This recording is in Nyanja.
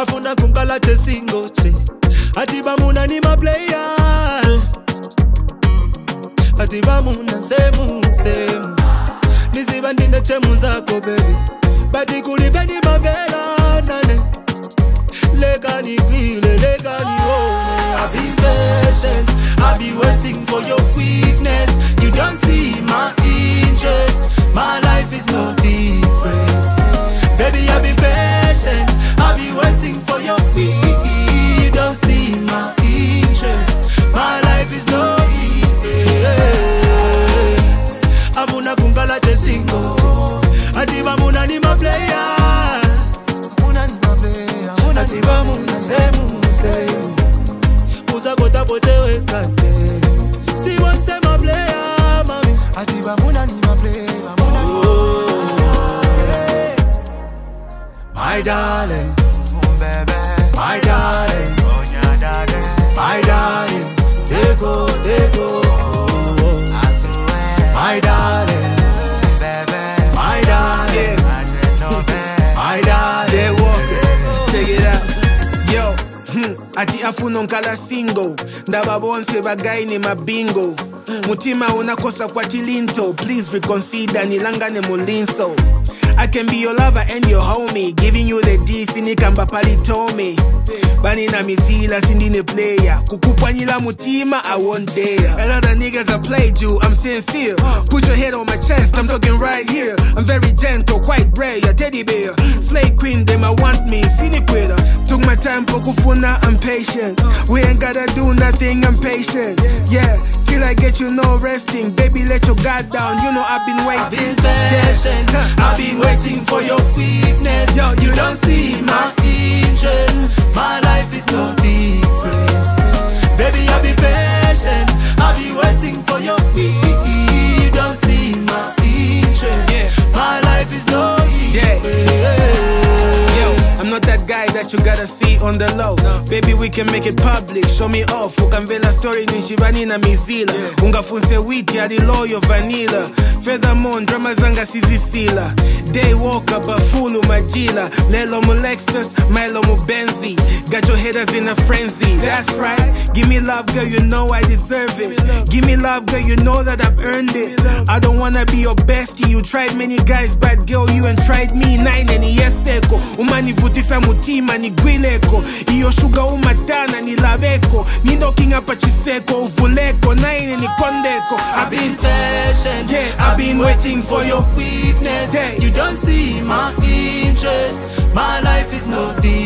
afuna kunkala chesingo che atiba muna ni ma player atiba muna semu niziba ndine chemu zako baby bati kulipeni mavela nane legani gwile legani one I've been patient I've been waiting for your weakness you don't see my interest my life is no different baby I've been patient I've been waiting for your weakness you don't see my interest my life is no different Avuna kunkala chesingo atiba muna ni ma player atiba muna semu uza kota pochewe kate si one se ma player mami atiba muna ni ma player my darling baby my darling my darling they go my darling, baby, my darling, yeah. I said no, man. My darling, they walk, check it out, yo. Ati afuno nkala single, ndaba bonse bagay ni mabingo. Mutima unakosa kwa tilinto, please reconsider nilangane mulinso. I can be your lover and your homie, giving you the D, sinikamba palitomi. Bani na misila, sindine player. Kukupanyila mutima, I won't dare. A lot of niggas I played you, I'm sincere. Put your head on my chest, I'm talking right here. I'm very gentle, quite rare, your teddy bear. Slay queen, them I want me, siniquita. Took my time, pokufuna, I'm patient. We ain't gotta do nothing, I'm patient. Yeah, till I get you no resting. Baby, let your guard down, you know I've been waiting. I've been patient, I've been waiting for your weakness. Yo, you don't see my interest. My life is no different. Baby, I'll be patient. I'll be waiting for your weakness. You don't see my interest. My life is no different. I'm not that guy that you gotta see on the low. Baby, we can make it public. Show me off. Ukamvela story ni shibani na mizila. Ungafunse witi hadi loyo vanilla. Feathermon, drama zanga sizisila. Day walker, bafulu majila. Lelo mu Lexus, Milo mu Benzi. Got your haters in a frenzy. That's right. Give me love, girl, you know I deserve it. Give me love, girl, you know that I've earned it. I don't wanna be your bestie. You tried many guys, but girl, you ain't tried me. 9 and yes eko. Umani vutisa mutima ni gwileko. Iyo sugar umatana ni laveko. Ni knocking up a chiseko uvuleko. 9 ni kondeko. I've been patient, yeah, I've been waiting for your weakness. You don't see my interest. My life is no different.